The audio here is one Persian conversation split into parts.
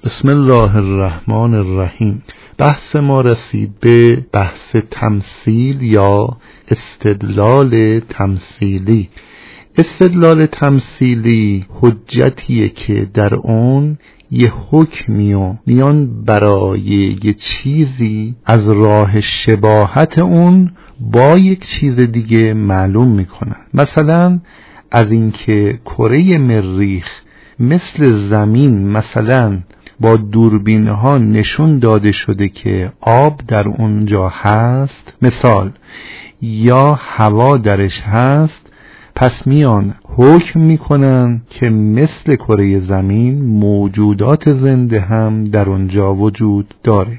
بسم الله الرحمن الرحیم. بحث ما رسید به بحث تمثیل یا استدلال تمثیلی. استدلال تمثیلی حجتیه که در اون یه حکمی و میان برای یه چیزی از راه شباهت اون با یک چیز دیگه معلوم میکنن. مثلا از اینکه کره مریخ مثل زمین مثلا با دوربین ها نشون داده شده که آب در اونجا هست مثال، یا هوا درش هست، پس میان حکم میکنن که مثل کره زمین موجودات زنده هم در اونجا وجود داره.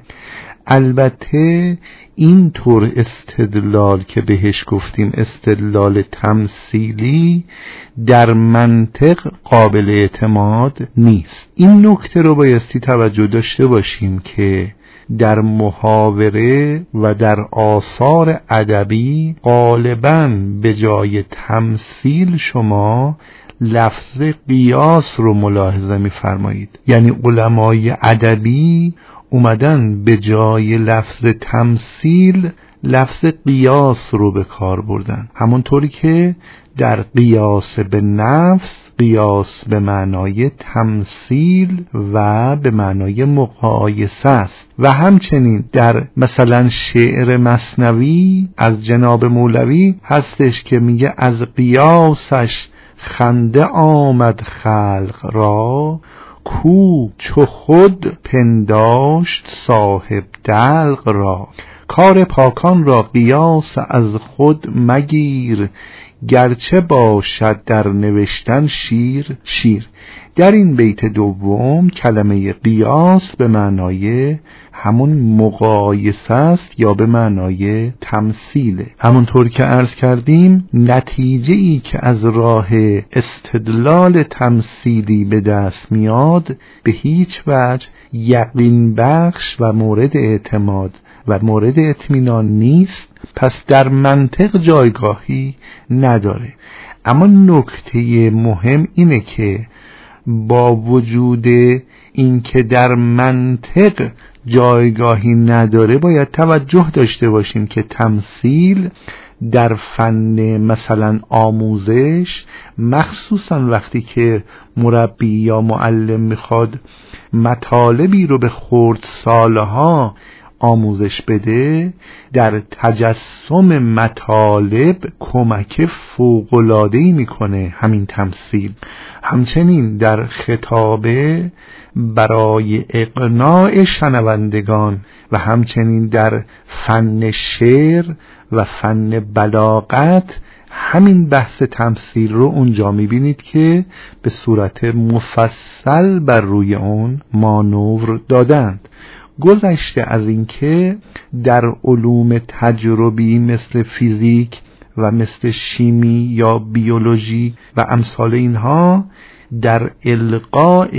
البته این طور استدلال که بهش گفتیم استدلال تمثیلی در منطق قابل اعتماد نیست. این نکته رو بایستی توجه داشته باشیم که در محاوره و در آثار ادبی غالباً به جای تمثیل شما لفظ قیاس رو ملاحظه می‌فرمایید. یعنی علمای ادبی اومدن به جای لفظ تمثیل لفظ قیاس رو به کار بردن، همونطوری که در قیاس به نفس قیاس به معنای تمثیل و به معنای مقایسه است. و همچنین در مثلا شعر مثنوی از جناب مولوی هستش که میگه از قیاسش خنده آمد خلق را، کو چو خود پنداشت صاحب دلق را. کار پاکان را قیاس از خود مگیر، گرچه باشد در نوشتن شیر. در این بیت دوم کلمه قیاس به معنای همون مقایسه است یا به معنای تمثیله. همونطور که عرض کردیم نتیجه ای که از راه استدلال تمثیلی به دست میاد به هیچ وجه یقین بخش و مورد اعتماد و مورد اطمینان نیست، پس در منطق جایگاهی نداره. اما نکته مهم اینه که با وجود اینکه در منطق جایگاهی نداره باید توجه داشته باشیم که تمثیل در فن مثلا آموزش، مخصوصا وقتی که مربی یا معلم میخواد مطالبی رو به خردسالها آموزش بده، در تجسم مطالب کمک فوق‌العاده‌ای میکنه همین تمثیل. همچنین در خطابه برای اقناع شنوندگان و همچنین در فن شعر و فن بلاغت همین بحث تمثیل رو اونجا میبینید که به صورت مفصل بر روی اون مانور دادند. گذشته از اینکه در علوم تجربی مثل فیزیک و مثل شیمی یا بیولوژی و امثال اینها در القاء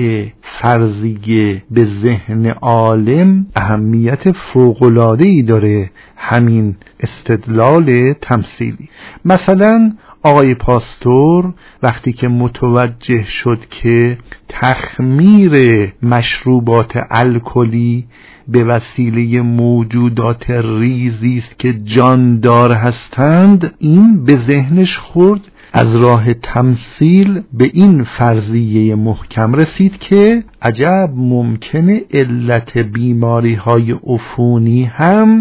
فرضیه به ذهن عالم اهمیت فوق‌العاده‌ای داره همین استدلال تمثیلی. مثلا آقای پاستور وقتی که متوجه شد که تخمیر مشروبات الکلی به وسیله موجودات ریزی است که جاندار هستند، این به ذهنش خورد. از راه تمثیل به این فرضیه محکم رسید که عجب ممکنه علت بیماری های عفونی هم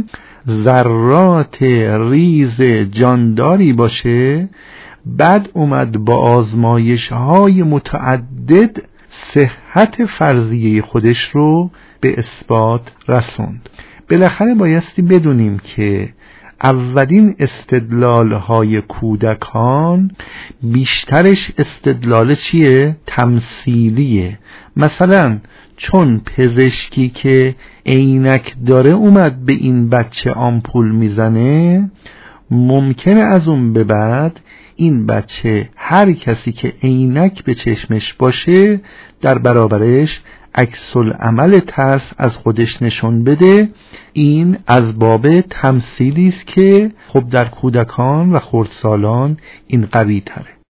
ذرات ریز جانداری باشه. بعد اومد با آزمایش های متعدد صحت فرضیه خودش رو به اثبات رسوند. بالاخره بایستی بدونیم که اولین استدلال های کودکان بیشترش استدلال چیه؟ تمثیلیه. مثلا چون پزشکی که عینک داره اومد به این بچه آمپول میزنه، ممکنه از اون به بعد این بچه هر کسی که عینک به چشمش باشه در برابرش عکس العمل ترس از خودش نشون بده. این از باب تمثیلی است که خب در کودکان و خردسالان این قوی تره.